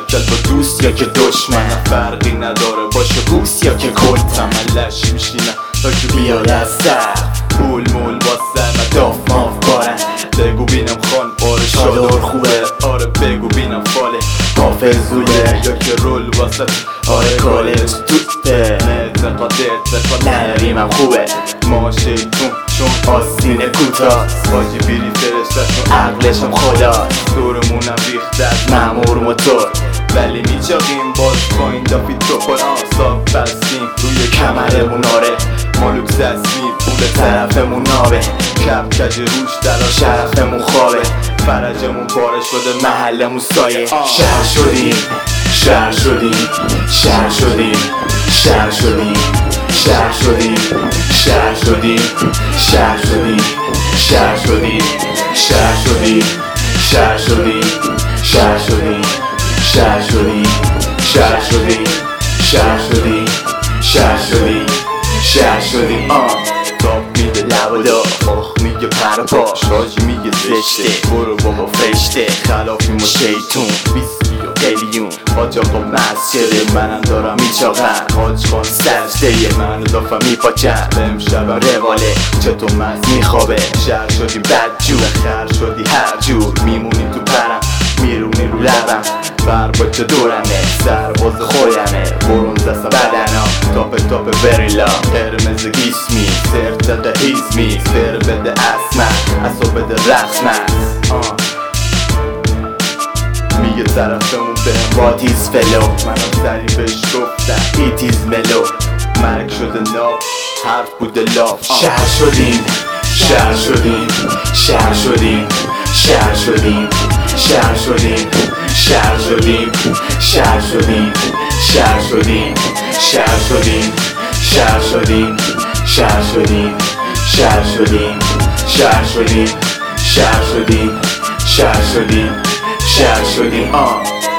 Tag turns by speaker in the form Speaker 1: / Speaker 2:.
Speaker 1: کرد با دوست یا که دشمن، فرقی نداره باشه بوس یا که کلتم. من لش میشینم تا که بیاد از سر پول مول واسه مداف ماف بارن. بگو بینم خان باره شادار خوبه، آره بگو بینم فاله حافظوله یا که رول واسه آره کالج توسته. اعتقادت نریمم خوبه ما شیطون چون آستینه کوتاست. باجی بیری فرشتشون عقلشم خداست. دورمونم ریخته از مامور موتور ولی میچاقیم باز پایین دافی تو پر آساب بستیم روی کمرمون. آره مالوک زستیم پول طرفمون نابه، کپ کج روش دلا شرفمون خوابه. فرجمون پاره شده محلمون سایه. شهر شدیم شهر شدیم شهر شدیم شهر شدیم شهر شدیم شهر شدیم شهر شدیم شهر شدیم شهر شدیم شهر شدیم شهر شدیم شهر شدیم شهر شدیم شهر شدیم شهر شدیم شهر شدیم. تاب میده لب و دا آخ میگه پر پاش، راجی میگه زشته برو بابا فرشته. خلافیم و شیطون ویسکی و قلیون، حاج آقا مسجده منم دارم میچاقم. حاج خان سجده منو دافم میپاچم. امشب رواله چطور مز میخوابه. شهر شدی بدجور خر شدی هر جور، میمونی تو پرم میرونی رو لبم. برباچه دورمه سرباز خودمه برونز اصلا بدنا تاپ بریلا قرمز گیسمی سرتق هیزمی سر بده اسمه اصلا بده رسمه. میگه طرفمون بهم واتیز فلو، منم سری بهش گفتم ایتیز ملو. مرگ شده ناب حرف بوده لاف. شهر شدیم شهر شدیم شهر شدیم شهر شدیم شهر شدیم شهر شدیم شهر شدیم شهر شدیم شهر شدیم شهر شدیم شهر شدیم شهر شدیم شهر شدیم شهر شدیم شهر شدیم شهر شدیم.